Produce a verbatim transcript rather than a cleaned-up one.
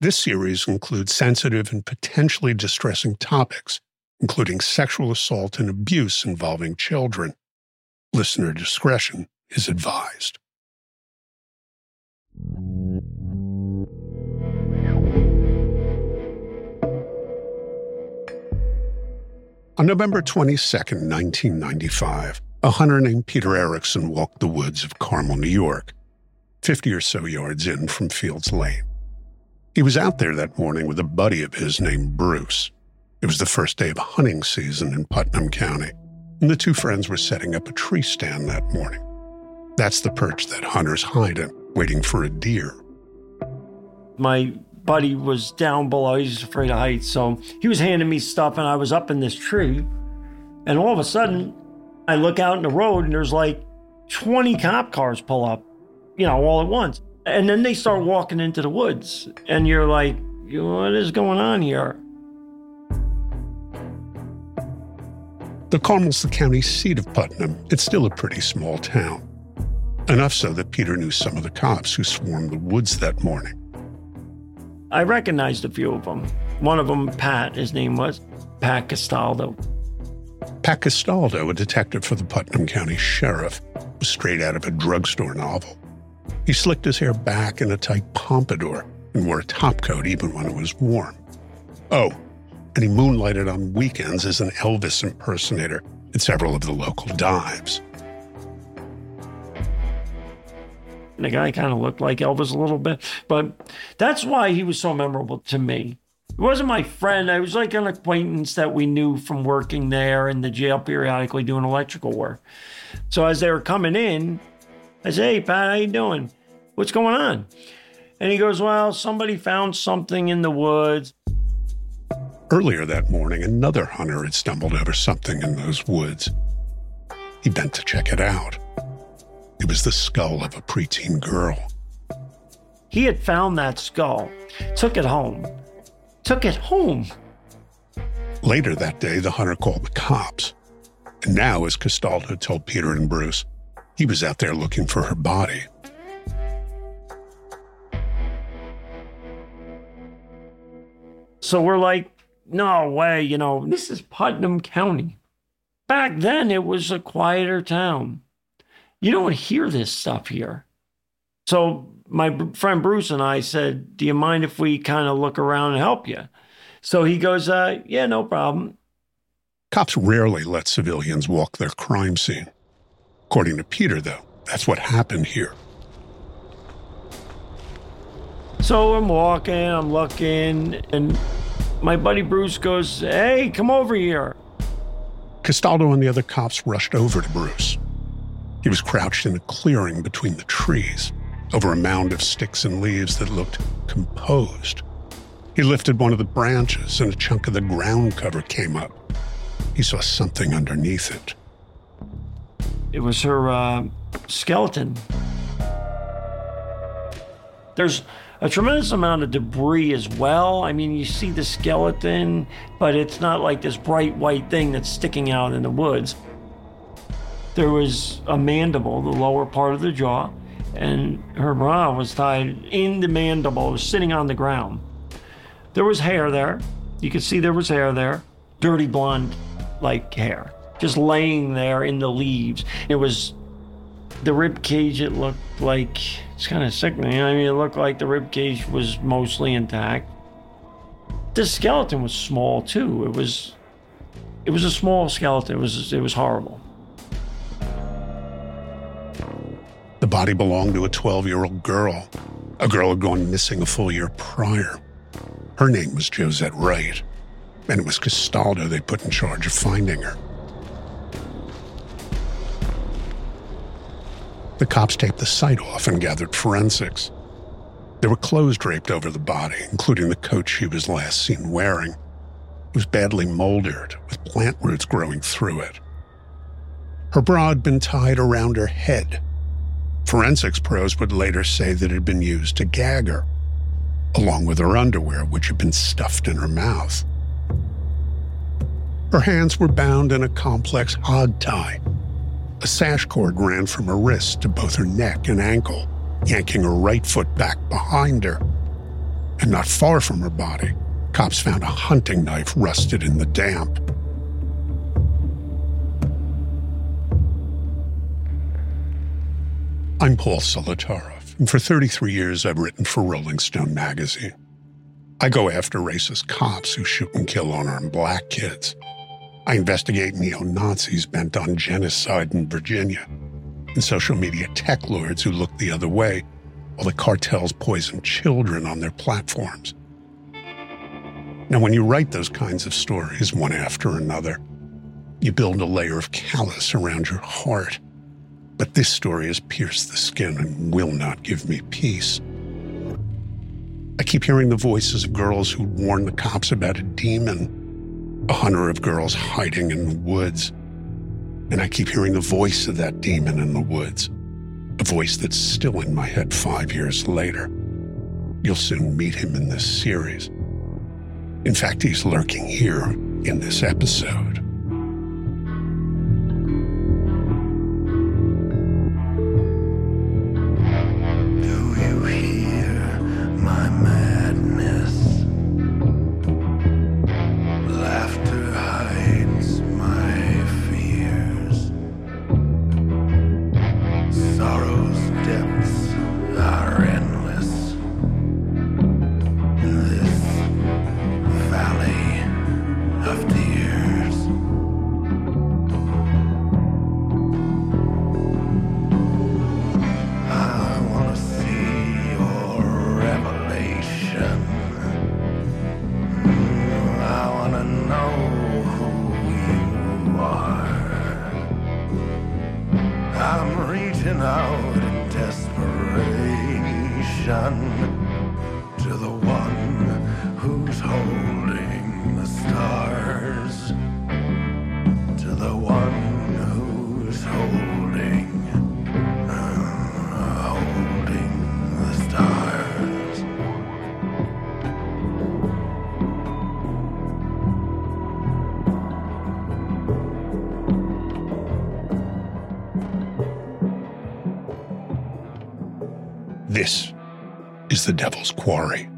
This series includes sensitive and potentially distressing topics, including sexual assault and abuse involving children. Listener discretion is advised. On November twenty-second, nineteen ninety-five, a hunter named Peter Erickson walked the woods of Carmel, New York, fifty or so yards in from Fields Lane. He was out there that morning with a buddy of his named Bruce. It was the first day of hunting season in Putnam County, and the two friends were setting up a tree stand that morning. That's the perch that hunters hide in, waiting for a deer. My buddy was down below. He's afraid of heights, so he was handing me stuff, and I was up in this tree. And all of a sudden, I look out in the road, and there's like twenty cop cars pull up, you know, all at once. And then they start walking into the woods, and you're like, what is going on here? The Carmel's the county seat of Putnam. It's still a pretty small town. Enough so that Peter knew some of the cops who swarmed the woods that morning. I recognized a few of them. One of them, Pat, his name was, Pat Castaldo. Pat Castaldo, a detective for the Putnam County Sheriff, was straight out of a drugstore novel. He slicked his hair back in a tight pompadour and wore a topcoat even when it was warm. Oh, and he moonlighted on weekends as an Elvis impersonator at several of the local dives. The guy kind of looked like Elvis a little bit, but that's why he was so memorable to me. He wasn't my friend. I was like an acquaintance that we knew from working there in the jail periodically doing electrical work. So as they were coming in, I said, hey, Pat, how you doing? What's going on? And he goes, well, somebody found something in the woods. Earlier that morning, another hunter had stumbled over something in those woods. He bent to check it out. It was the skull of a preteen girl. He had found that skull, took it home. Took it home. Later that day, the hunter called the cops. And now, as Castaldo told Peter and Bruce, he was out there looking for her body. So we're like, no way, you know, this is Putnam County. Back then, it was a quieter town. You don't hear this stuff here. So my friend Bruce and I said, do you mind if we kind of look around and help you? So he goes, uh, yeah, no problem. Cops rarely let civilians walk their crime scene. According to Peter, though, that's what happened here. So I'm walking, I'm looking, and my buddy Bruce goes, hey, come over here. Castaldo and the other cops rushed over to Bruce. He was crouched in a clearing between the trees, over a mound of sticks and leaves that looked composed. He lifted one of the branches, and a chunk of the ground cover came up. He saw something underneath it. It was her uh, skeleton. There's a tremendous amount of debris as well. I mean, you see the skeleton, but it's not like this bright white thing that's sticking out in the woods. There was a mandible, the lower part of the jaw, and her bra was tied in the mandible. It was sitting on the ground. There was hair there. You could see there was hair there. Dirty blonde-like hair, just laying there in the leaves. It was the rib cage. It looked like, it's kind of sickening. I mean, it looked like the rib cage was mostly intact. The skeleton was small too. It was, it was a small skeleton. It was, it was horrible. The body belonged to a twelve-year-old girl. A girl had gone missing a full year prior. Her name was Josette Wright, and it was Castaldo they put in charge of finding her. The cops taped the site off and gathered forensics. There were clothes draped over the body, including the coat she was last seen wearing. It was badly moldered, with plant roots growing through it. Her bra had been tied around her head. Forensics pros would later say that it had been used to gag her, along with her underwear, which had been stuffed in her mouth. Her hands were bound in a complex hog tie. A sash cord ran from her wrist to both her neck and ankle, yanking her right foot back behind her. And not far from her body, cops found a hunting knife rusted in the damp. I'm Paul Solotaroff, and for thirty-three years I've written for Rolling Stone magazine. I go after racist cops who shoot and kill unarmed black kids. I investigate neo-Nazis bent on genocide in Virginia, and social media tech lords who look the other way while the cartels poison children on their platforms. Now, when you write those kinds of stories one after another, you build a layer of callus around your heart. But this story has pierced the skin and will not give me peace. I keep hearing the voices of girls who warn the cops about a demon, a hunter of girls hiding in the woods. And I keep hearing the voice of that demon in the woods, a voice that's still in my head five years later. You'll soon meet him in this series. In fact, he's lurking here in this episode. Out in desperation to the one who's holding the stars, to the one who's holding, uh, holding the stars. This is The Devil's Quarry.